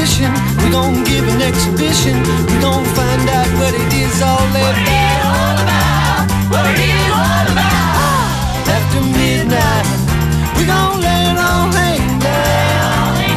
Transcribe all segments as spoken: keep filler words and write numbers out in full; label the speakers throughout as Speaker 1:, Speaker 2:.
Speaker 1: suspicion. We gon' give an exhibition. We gon' find out what it is all about. What it is all about. After midnight, we gon' let it all hang down.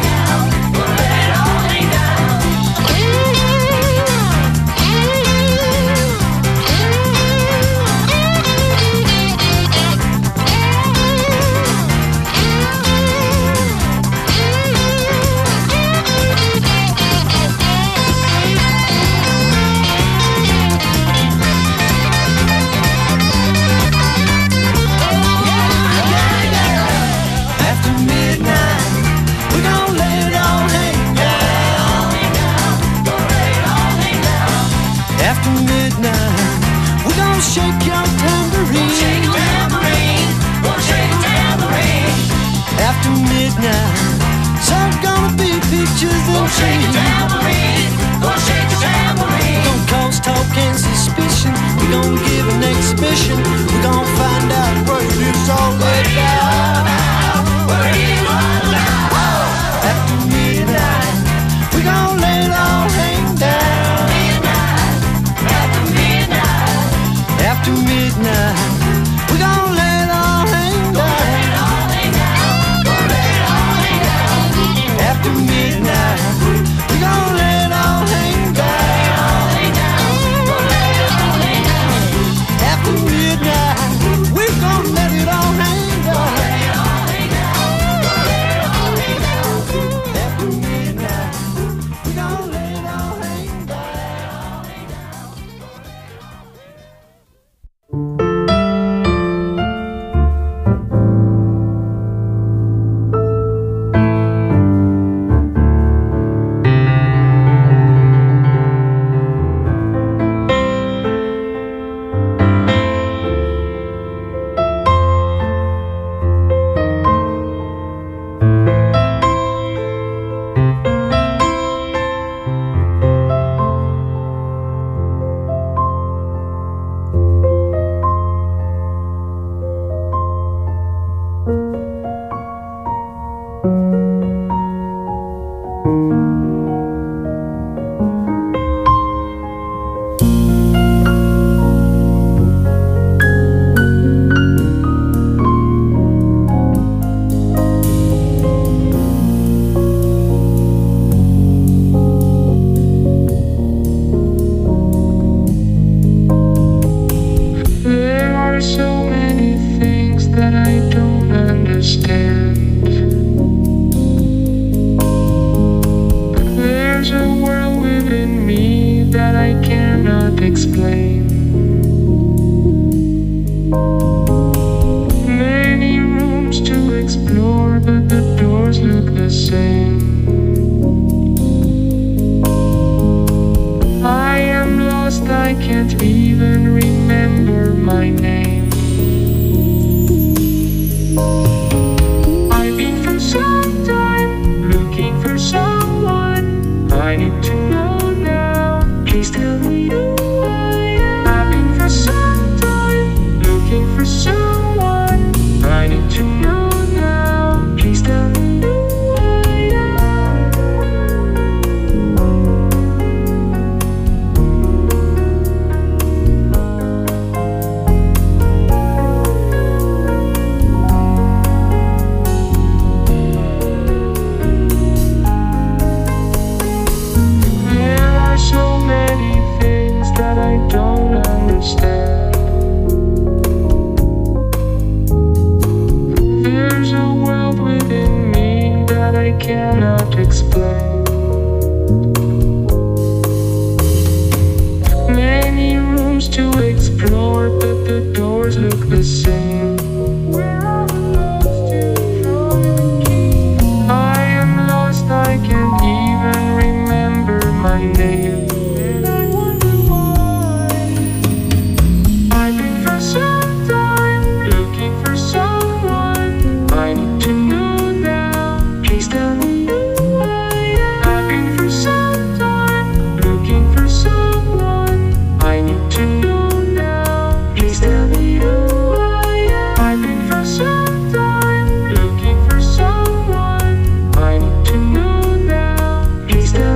Speaker 1: Shake your tambourine. Shake a tambourine. Gonna shake a tambourine. After midnight, there's gonna be pictures and
Speaker 2: Gonna shake a tambourine. Gonna shake a tambourine.
Speaker 1: Gonna cause talk and suspicion. We gonna give an exhibition. We gonna find out what it is all about.
Speaker 2: What it is all about.
Speaker 1: After midnight, we gonna let it all hang down. After midnight, we gon' let it all hang down. After midnight, we gon' let it all hang down. After midnight, we gon' let it all hang down. After midnight, we gon' let it all hang down.
Speaker 2: Please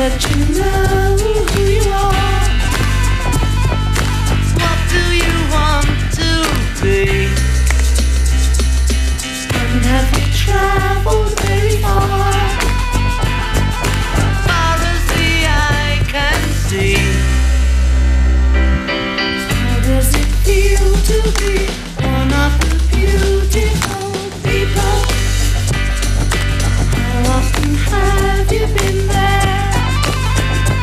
Speaker 1: let you know who you are. What do you want to be? And have you traveled very far? Far as the eye can see. How does it feel to be one of the beautiful people? How often have you been there?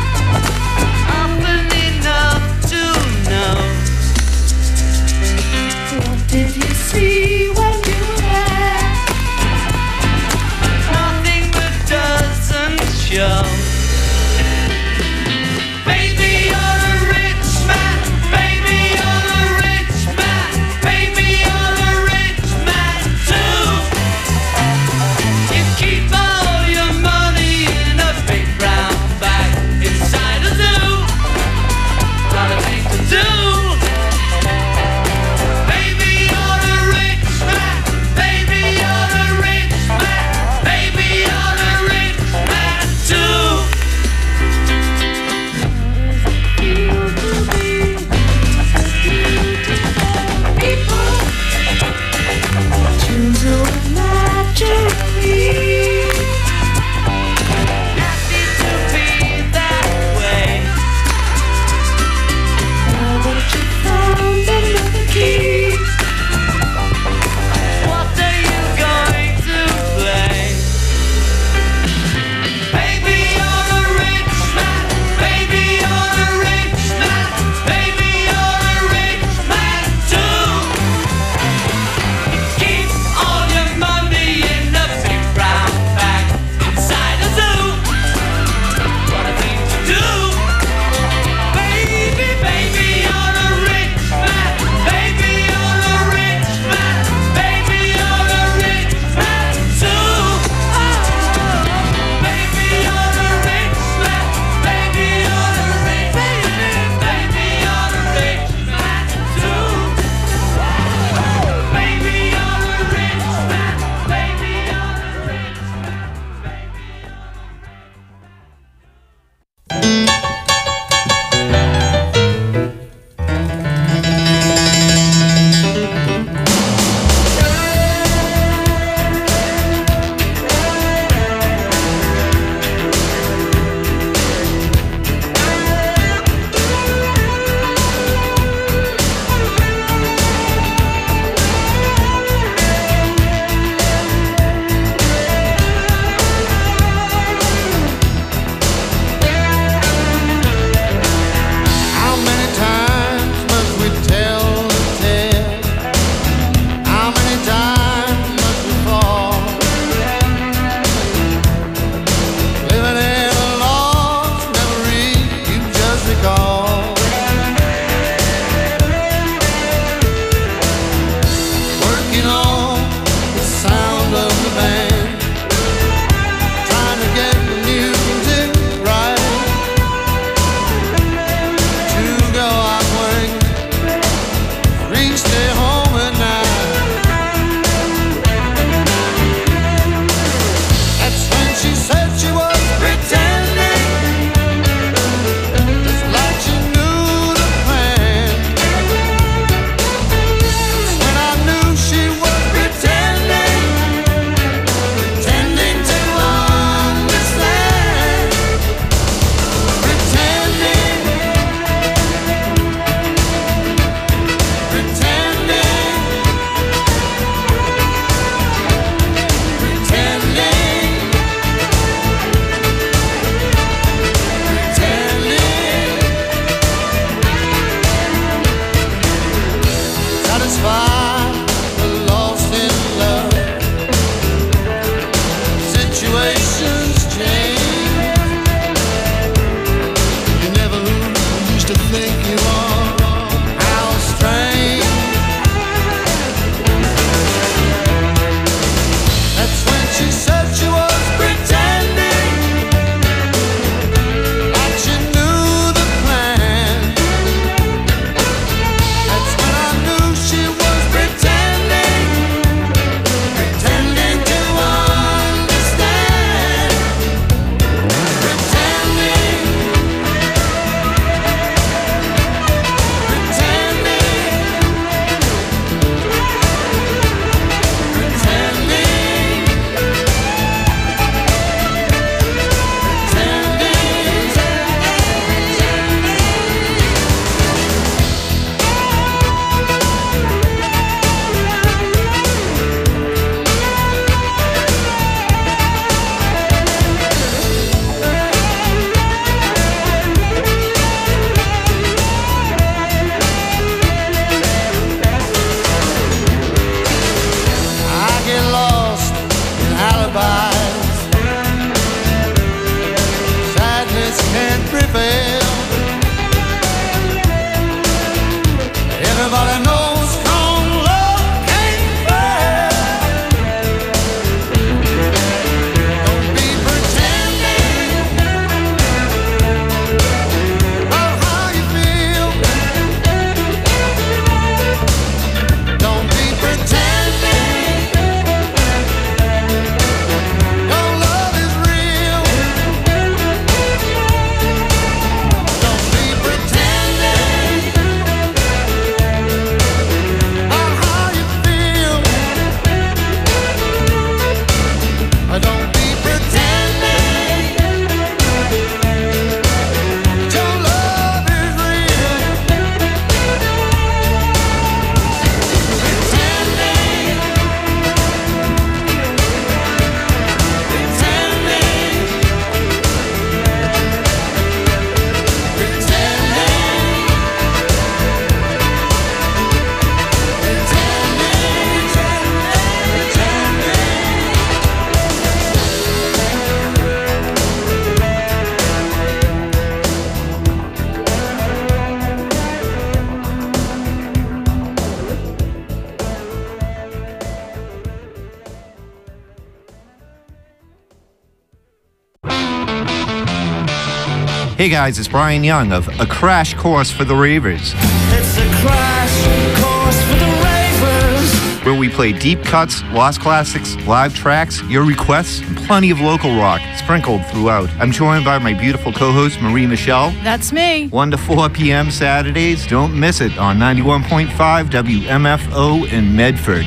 Speaker 3: Hey guys, it's Brian Young of A Crash Course for the Ravers.
Speaker 1: It's a crash course for the ravers,
Speaker 3: where we play deep cuts, lost classics, live tracks, your requests, and plenty of local rock sprinkled throughout. I'm joined by my beautiful co-host, Marie Michelle.
Speaker 4: That's me.
Speaker 3: one to four p.m. Saturdays. Don't miss it on ninety-one point five W M F O in Medford.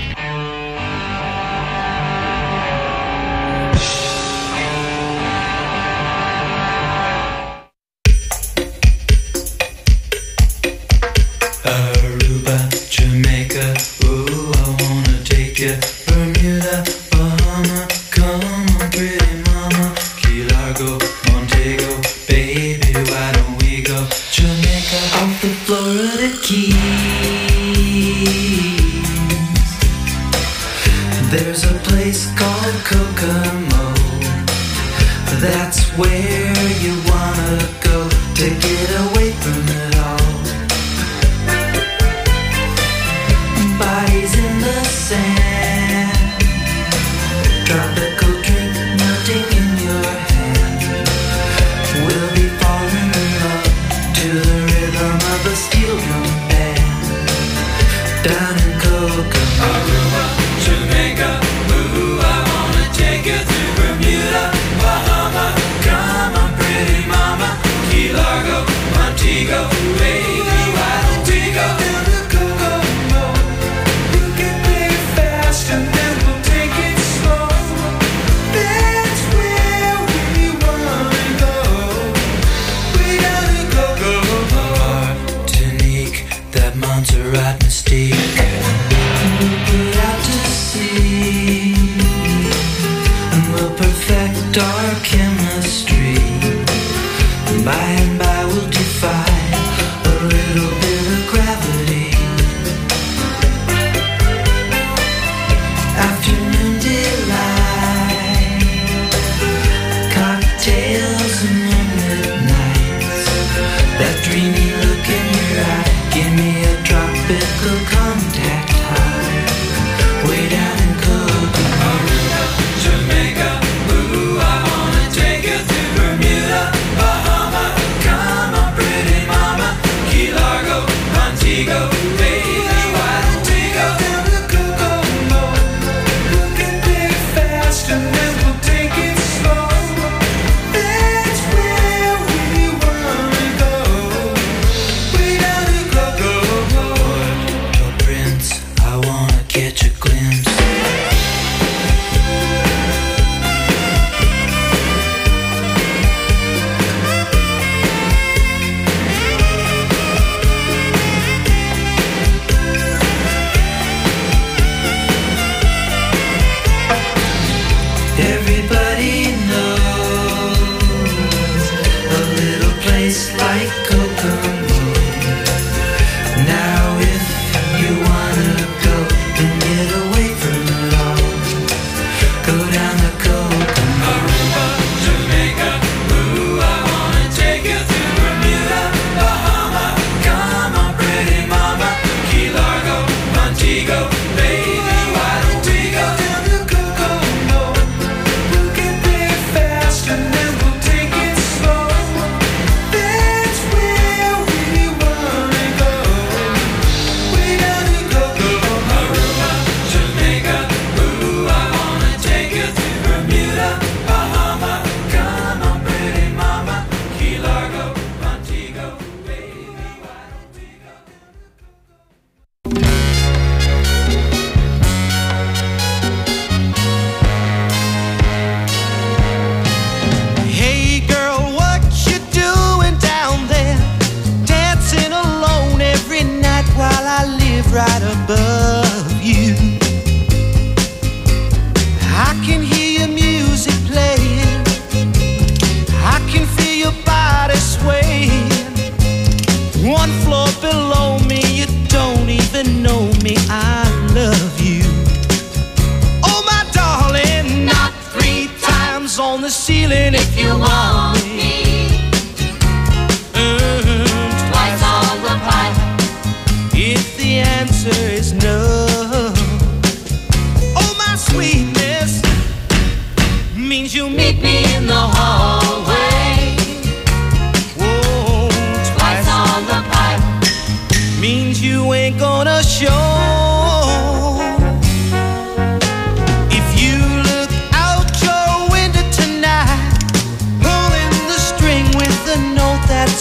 Speaker 1: means you meet me in the hallway. Whoa.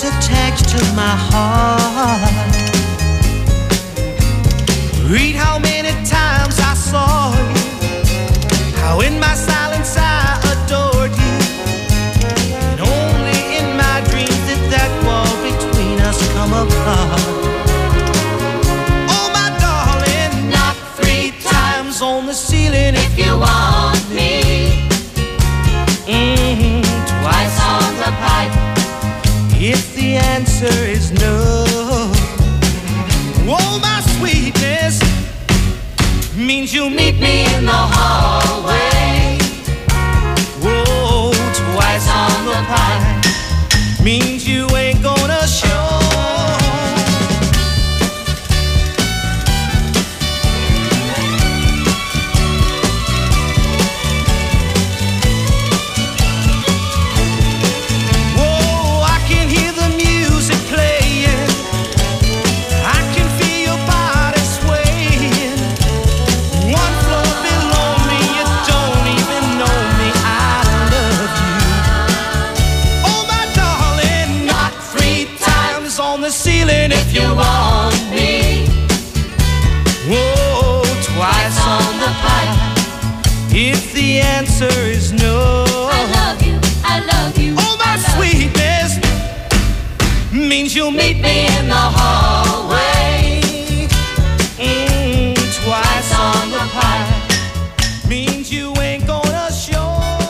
Speaker 1: that's attached to my heart. Read how many times I saw you, how in my silence I adored you, and only in my dreams did that wall between us come apart. Oh my darling, knock three times on the ceiling if you want me. Mm-hmm, twice on the pipe if the answer is no. Oh my sweetness means you'll meet me in the hallway. Whoa, twice on the pipe means you ain't gonna show. If you want me, whoa, twice on the pipe if the answer is no. I love you, I love you. Oh, my sweetness means you'll meet me in the hallway. Mm, twice on the pipe means you ain't gonna show.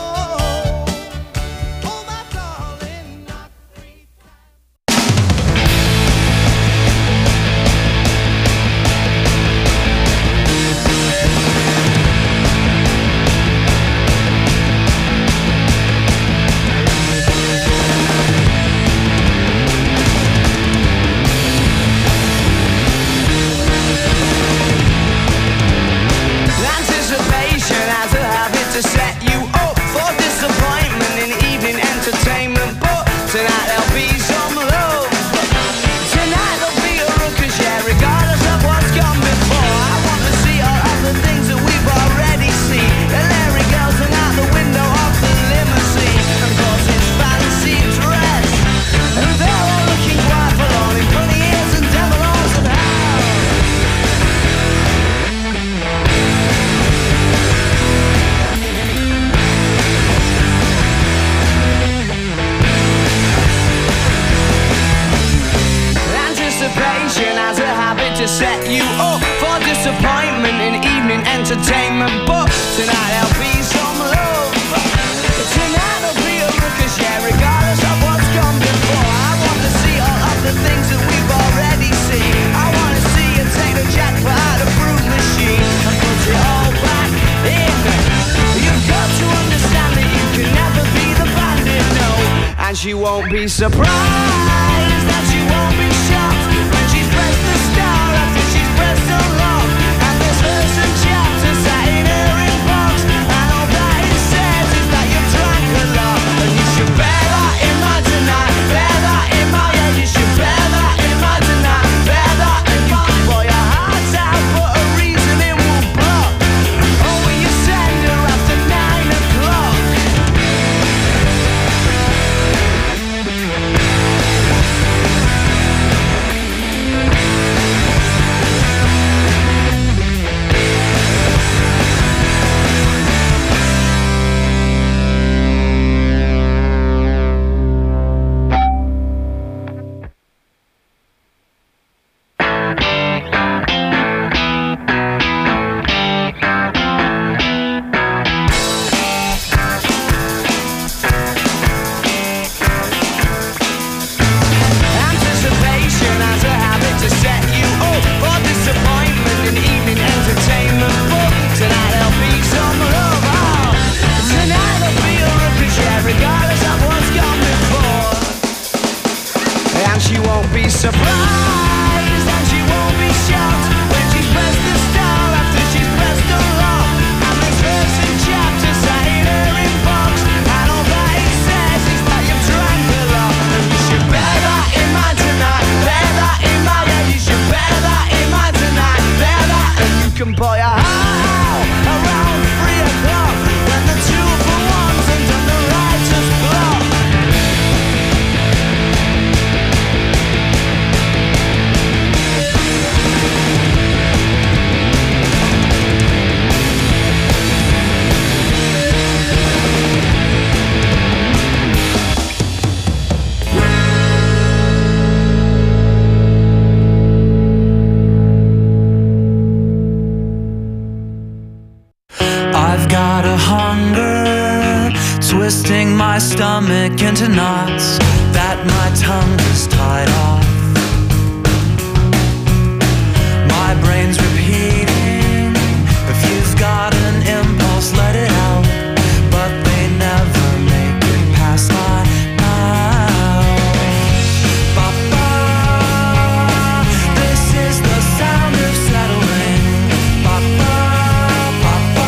Speaker 1: To set you up for disappointment in evening entertainment, but tonight there'll be some love. Tonight there'll be a ruckus, yeah, regardless of what's gone before. I want to see all of the things that we've already seen. I want to see you take the jackpot out of fruit machine and put it all back in. You've got to understand that you can never be the bandit, no. And she won't be surprised that she won't be shocked when she's pressed the star. So long, and there's verse and chapter sat in her inbox, and all that it says is that you've drank a lot, and you should bear that in mind tonight, bear that in my head, you should bear that in mind tonight, bear that, and you can pour your heart out, but a reason it will block. Oh, will you send her after nine o'clock?
Speaker 4: my stomach into knots that my tongue is tied off. My brain's repeating, if you've got an impulse, let it out. But they never make it past my mouth. Ba-ba, this is the sound of settling. Ba-ba, ba-ba,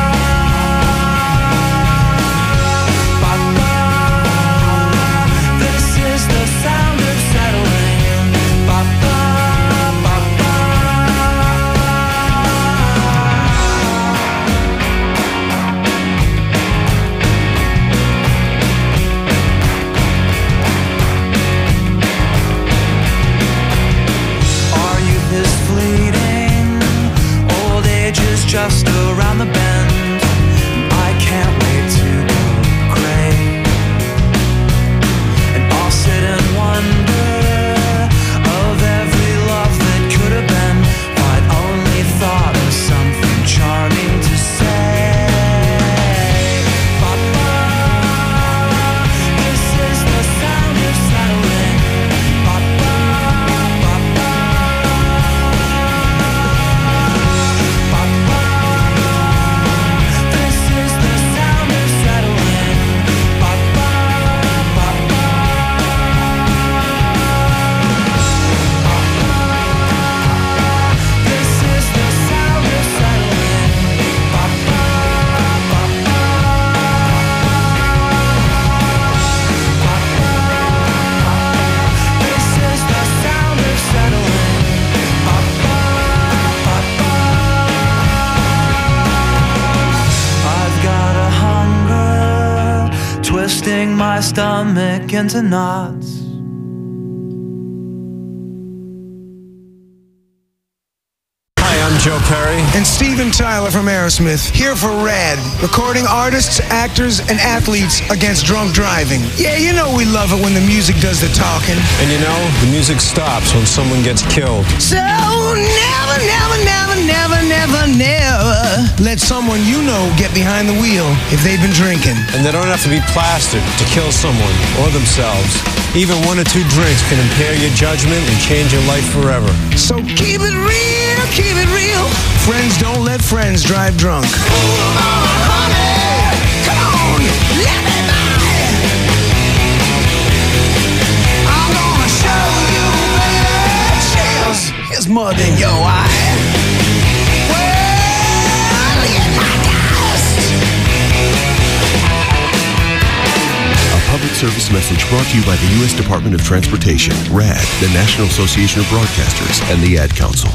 Speaker 4: ba-ba, this is the sound of settling. Ba-ba, ba-ba. Our youth is fleeting, old age is just around the bend. I can't wait to go gray, and I'll sit and wonder of every love that could have been, if I'd only thought of something charming to say. Ba-ba, this is the sound of settling. Ba-ba, ba-ba, ba-ba, this is the sound of settling. Ba-ba, ba-ba, this is the sound of settling. Ba-ba, ba-ba, this is the sound of settling. Ba-ba, ba-ba. I've got a hunger twisting my stomach into knots.
Speaker 5: Hi, I'm Joe Perry.
Speaker 6: And Steven Tyler from Aerosmith, here for RAD, recording artists, actors, and athletes against drunk driving. Yeah, you know we love it when the music does the talking.
Speaker 5: And you know, the music stops when someone gets killed.
Speaker 6: So never, never, never, never, never, never let someone you know get behind the wheel if they've been drinking.
Speaker 5: And they don't have to be plastered to kill someone or themselves. Even one or two drinks can impair your judgment and change your life forever.
Speaker 6: So keep it real, keep it real. Friends don't let friends drive drunk. Here's mud in your eye. Well, you're not dust.
Speaker 7: A public service message brought to you by the U S Department of Transportation, RAD, the National Association of Broadcasters, and the Ad Council.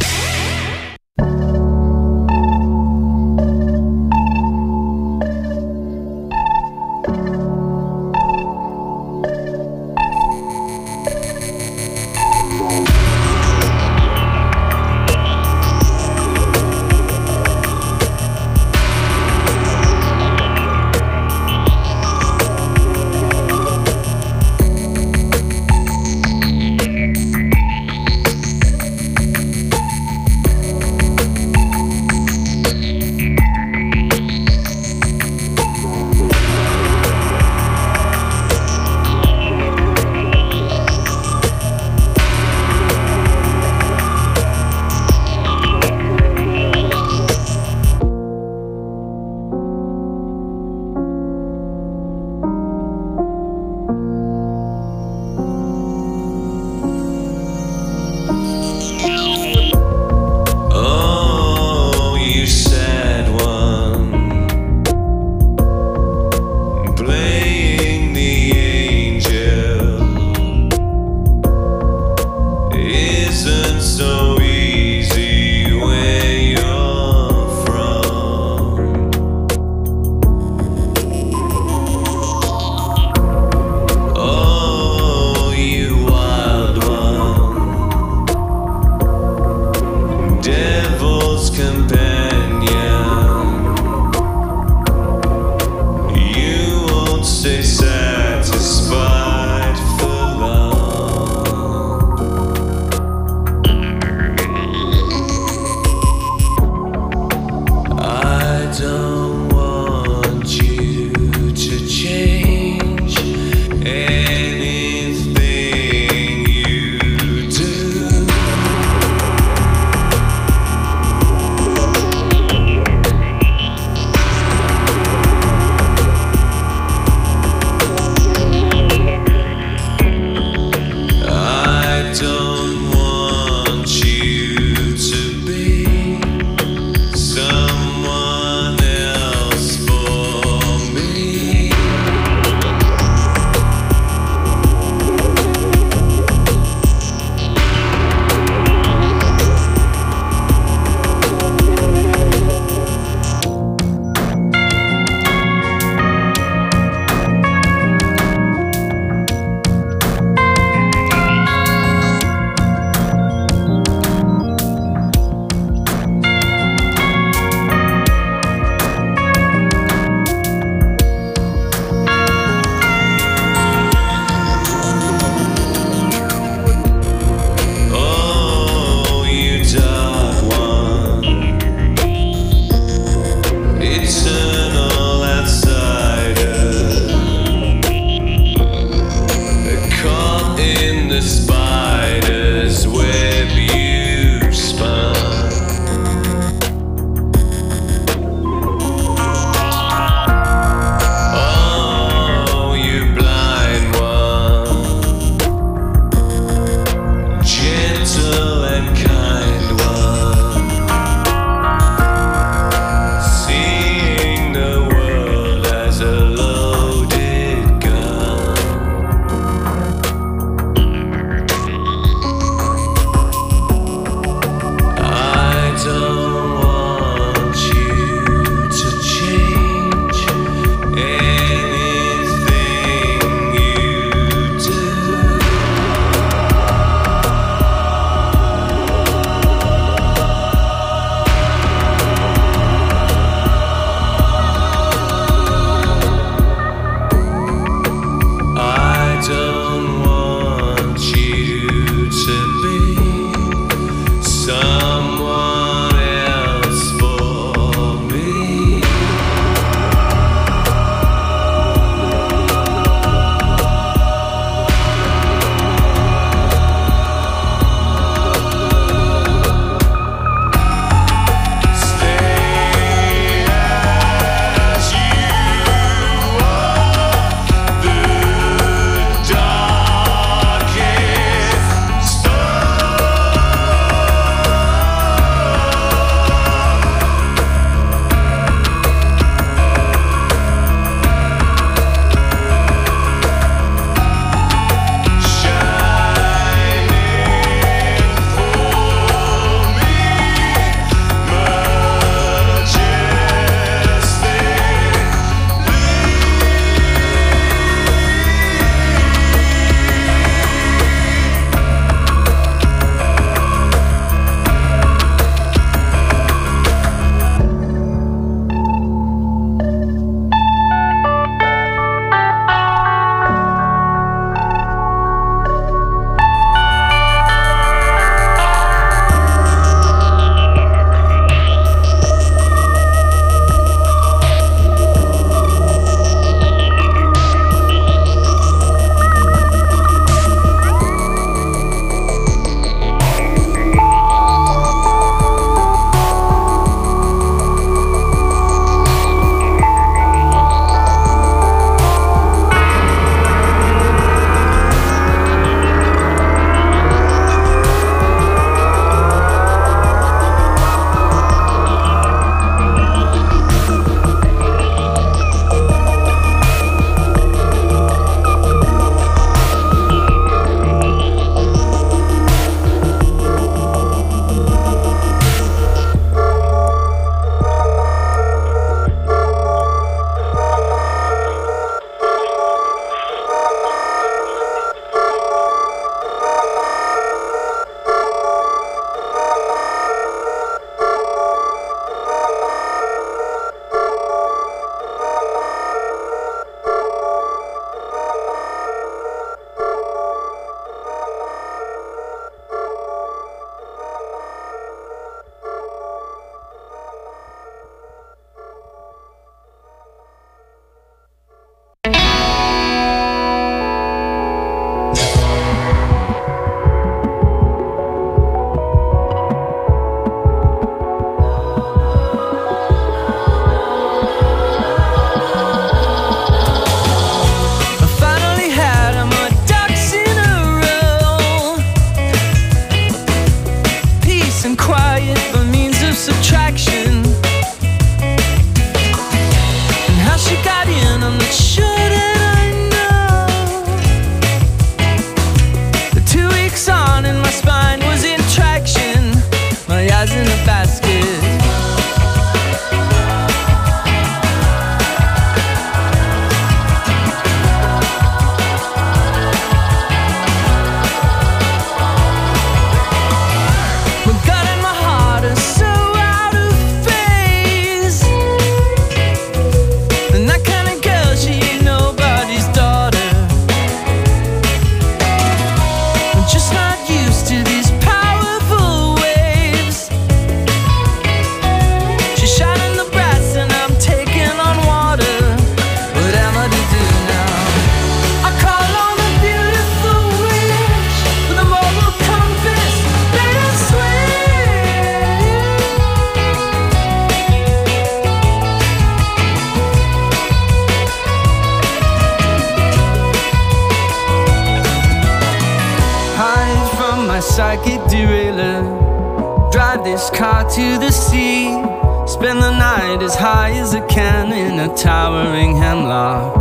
Speaker 8: psychic derailer. Drive this car to the sea, spend the night as high as I can in a towering hemlock.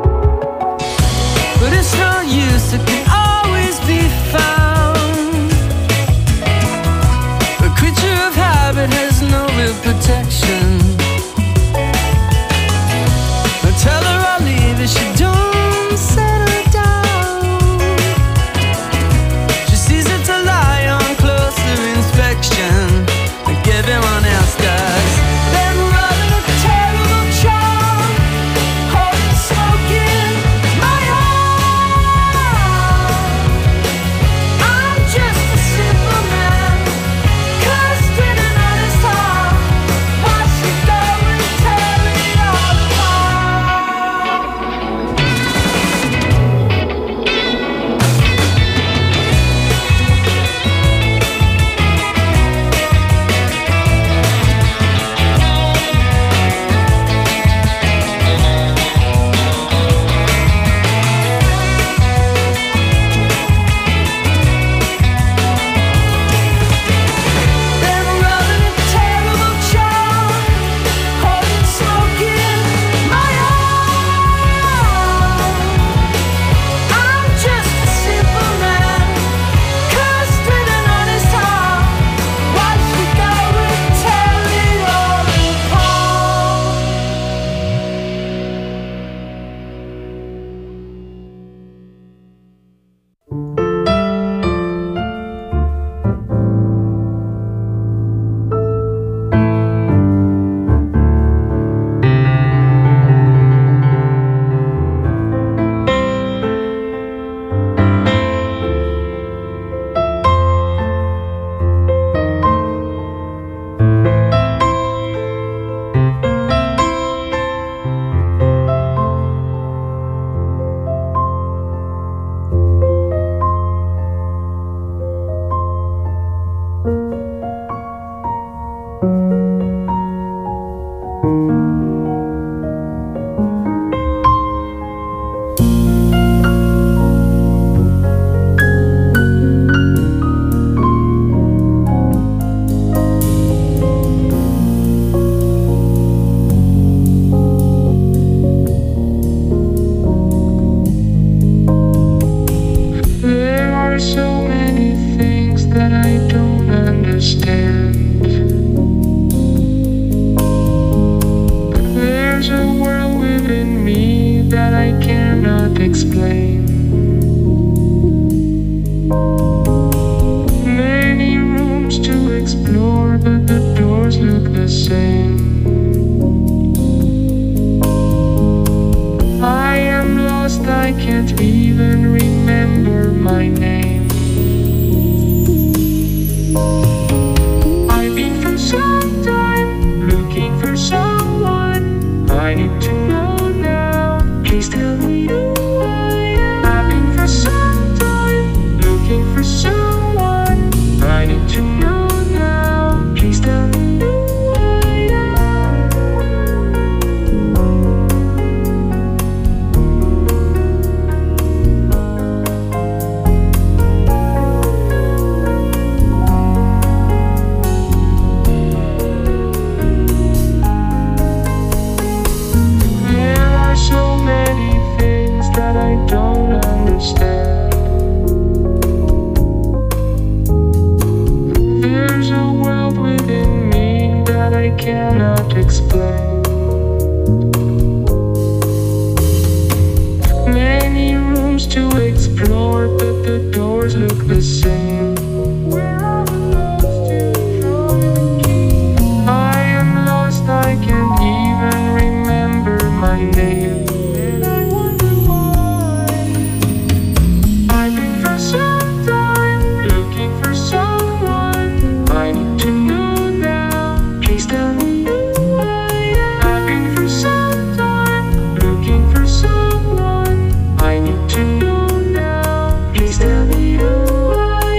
Speaker 8: But it's no use, it can always be found. A creature of habit has no real protection. I tell her I'll leave if she don't settle down. She sees it to lie on closer inspection than everyone else does. Then running a terrible charm, holding smoke in my arm. I'm just a simple man, cursed with an honest heart. Watch me go and tear it all
Speaker 9: Please tell me who I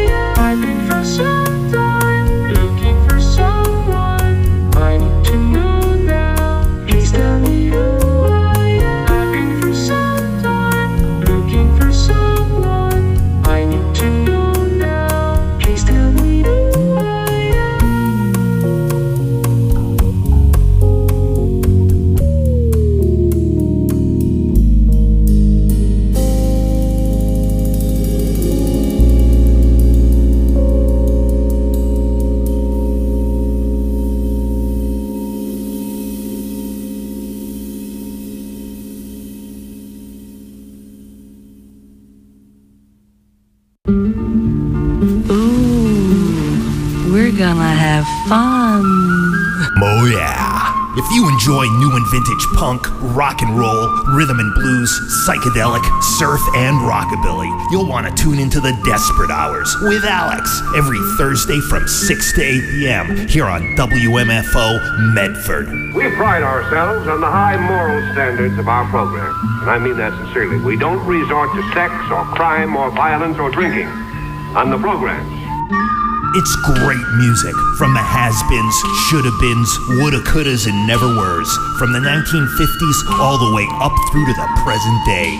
Speaker 9: gonna have fun.
Speaker 10: Oh yeah. If you enjoy new and vintage punk, rock and roll, rhythm and blues, psychedelic, surf, and rockabilly, you'll want to tune into the Desperate Hours with Alex every Thursday from six to eight p.m. here on W M F O Medford.
Speaker 11: We pride ourselves on the high moral standards of our program, and I mean that sincerely. We don't resort to sex or crime or violence or drinking on the programs.
Speaker 10: It's great music from the has-beens, shoulda-beens, woulda, couldas, and never-weres, from the nineteen fifties all the way up through to the present day.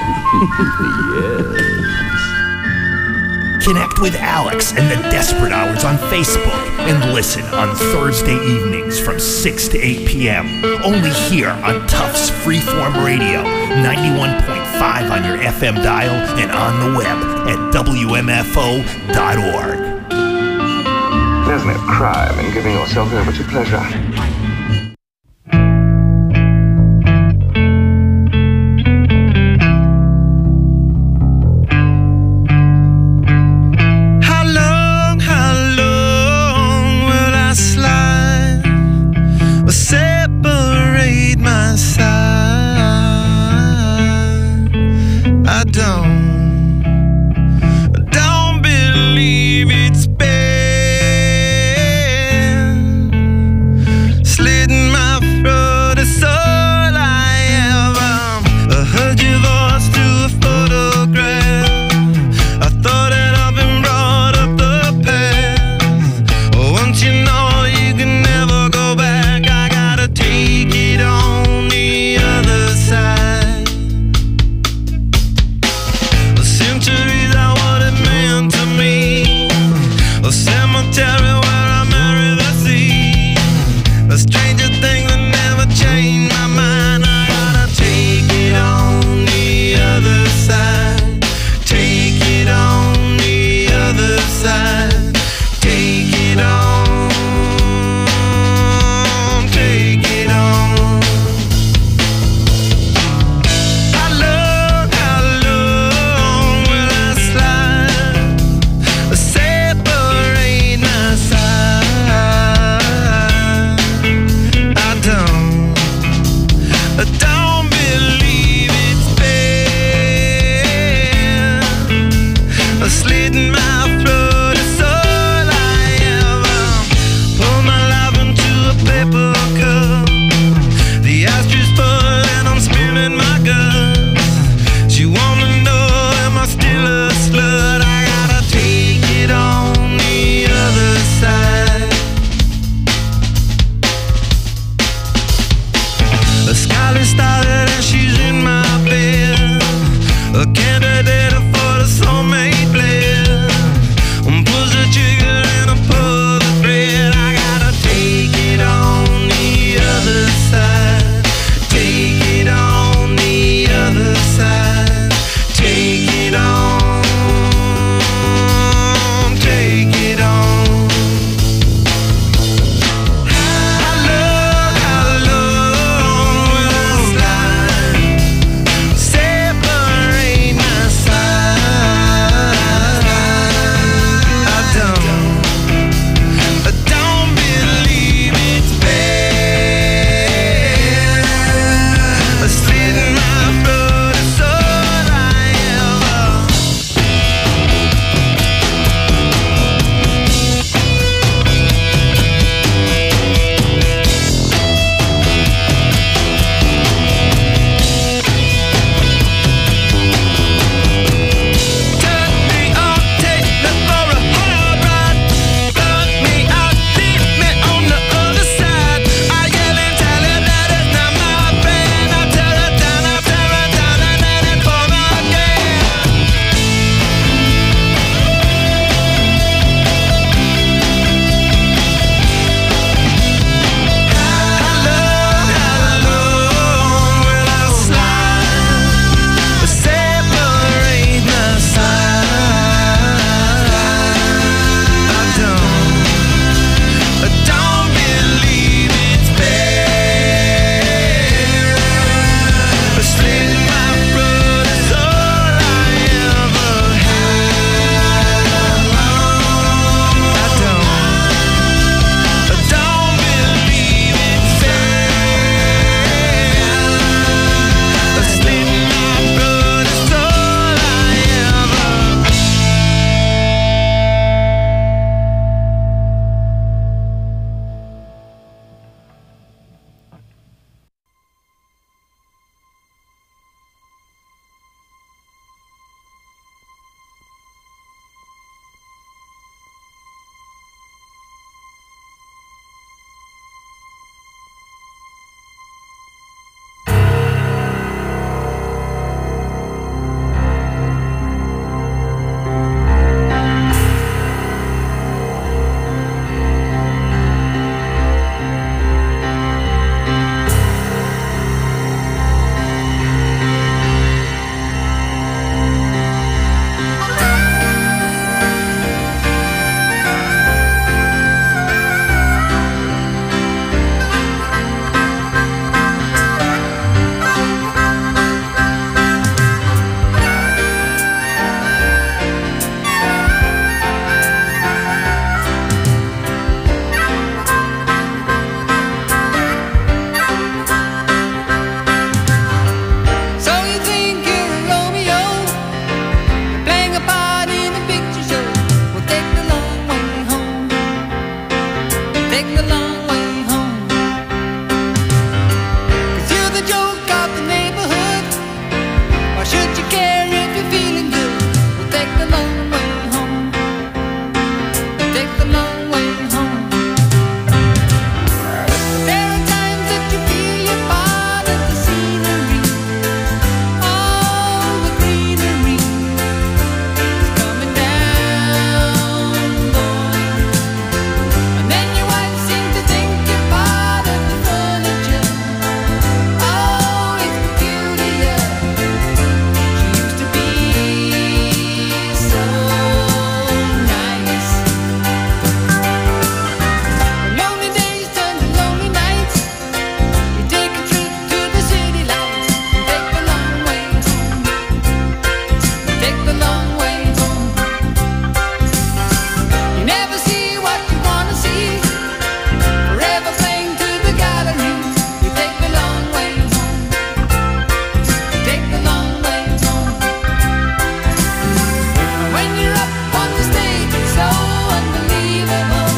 Speaker 10: Yes. Connect with Alex and the Desperate Hours on Facebook and listen on Thursday evenings from six to eight p.m. only here on Tufts Freeform Radio, ninety-one point five on your F M dial and on the web at W M F O dot org.
Speaker 12: There's no crime in giving yourself over to pleasure.
Speaker 8: How long, how long will I slide or separate my side? I don't, I don't believe it's bad. A candidate for the soulmate bliss. playing a part in a picture show. We'll take the long way home. Take the long way home. 'Cause you're the joke of the neighborhood. Why should you care if you're feeling good? We'll take the long way home. Take the long way home. There are times that you feel you're part of the scenery. All the greenery is coming down, boy. And then your wife seems to think you're part of the furniture. Oh, it's peculiar. She used to be so nice. When lonely days turn to lonely nights, you take a trip to the city lights and take the long way home. Take the long way home. You never see what you wanna see. Forever playing to the gallery. You take the long way home. Take the long way home. When you're up on the stage, it's so unbelievable,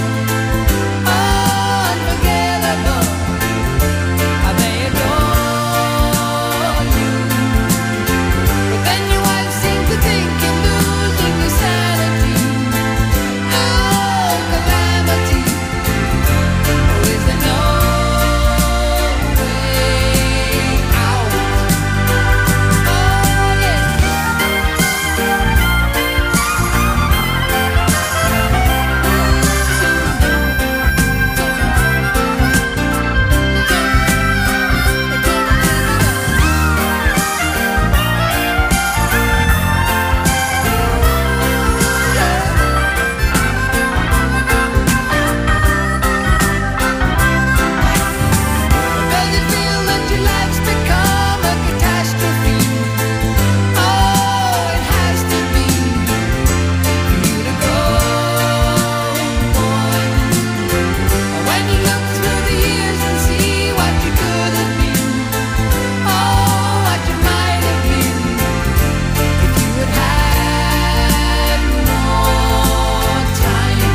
Speaker 8: unforgettable. How they adore you. But then your wife seems to think you're losing your sanity. Oh, calamity. Oh, is there no way out? Oh, yeah. Does it feel that your life's become a catastrophe? Oh, it has to be for you to go, boy. When you look through the years and see what you could have been, oh, what you might have been if you had had more time.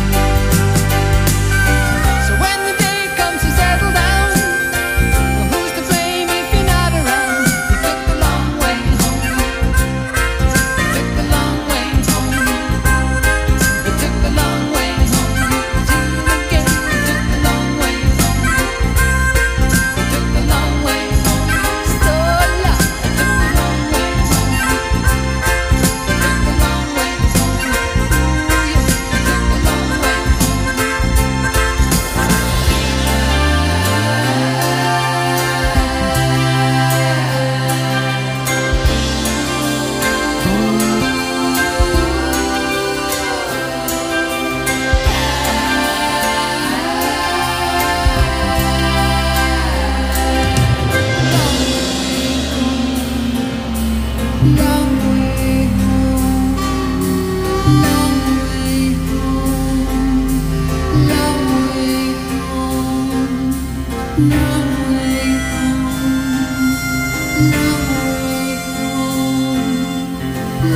Speaker 8: So when the day comes to settle down, well, who's to blame if you're not around? You took the long way home. You took the long way home. You took the long way home. You again. You took the long way home. You took the long way home. Stola. You took the long way home. You took the long way home. Ooh, you took the long way long way home. Long way home. Long way home. Long way home. Long way home.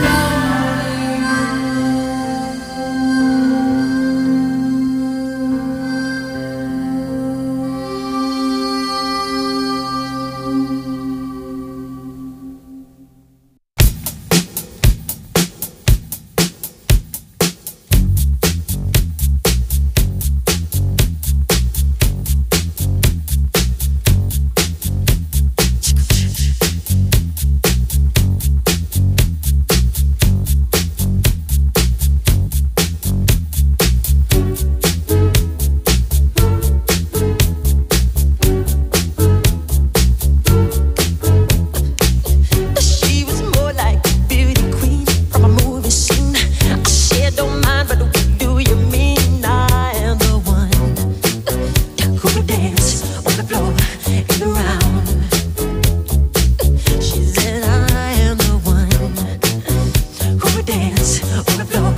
Speaker 8: dance on the floor.